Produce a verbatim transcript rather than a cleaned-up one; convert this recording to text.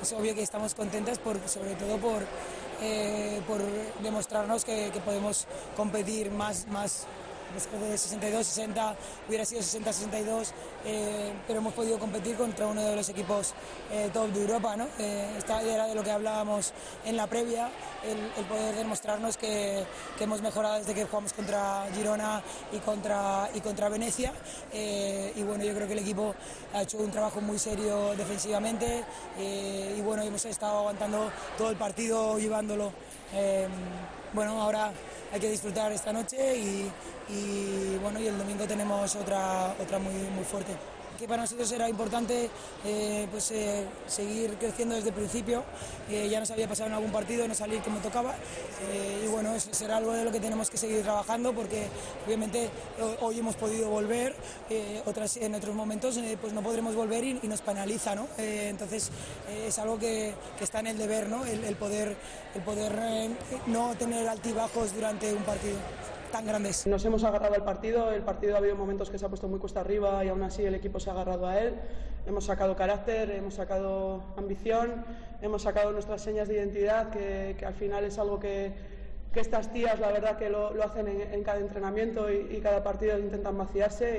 es obvio que estamos contentas, por, sobre todo por, eh, por demostrarnos que, que podemos competir más, más después de sesenta y dos sesenta, hubiera sido sesenta sesenta y dos, eh, pero hemos podido competir contra uno de los equipos eh, top de Europa, ¿no? Eh, esta era de lo que hablábamos en la previa, el, el poder demostrarnos que, que hemos mejorado desde que jugamos contra Girona y contra, y contra Venecia, eh, y bueno, yo creo que el equipo ha hecho un trabajo muy serio defensivamente, eh, y bueno, hemos estado aguantando todo el partido, llevándolo. Eh, bueno, ahora hay que disfrutar esta noche y, y bueno, y el domingo tenemos otra, otra muy, muy fuerte. Que para nosotros era importante eh, pues, eh, seguir creciendo desde el principio, eh, ya nos había pasado en algún partido no salir como tocaba, eh, y bueno, eso será algo de lo que tenemos que seguir trabajando, porque obviamente hoy hemos podido volver, eh, otras, en otros momentos eh, pues no podremos volver y, y nos penaliza, ¿no? Eh, entonces eh, es algo que, que está en el deber, ¿no? el, el poder, el poder eh, no tener altibajos durante un partido tan grandes. Nos hemos agarrado al partido, el partido ha habido momentos que se ha puesto muy cuesta arriba y aún así el equipo se ha agarrado a él. Hemos sacado carácter, hemos sacado ambición, hemos sacado nuestras señas de identidad, que, que al final es algo que, que estas tías la verdad que lo, lo hacen en, en cada entrenamiento y, y cada partido intentan vaciarse.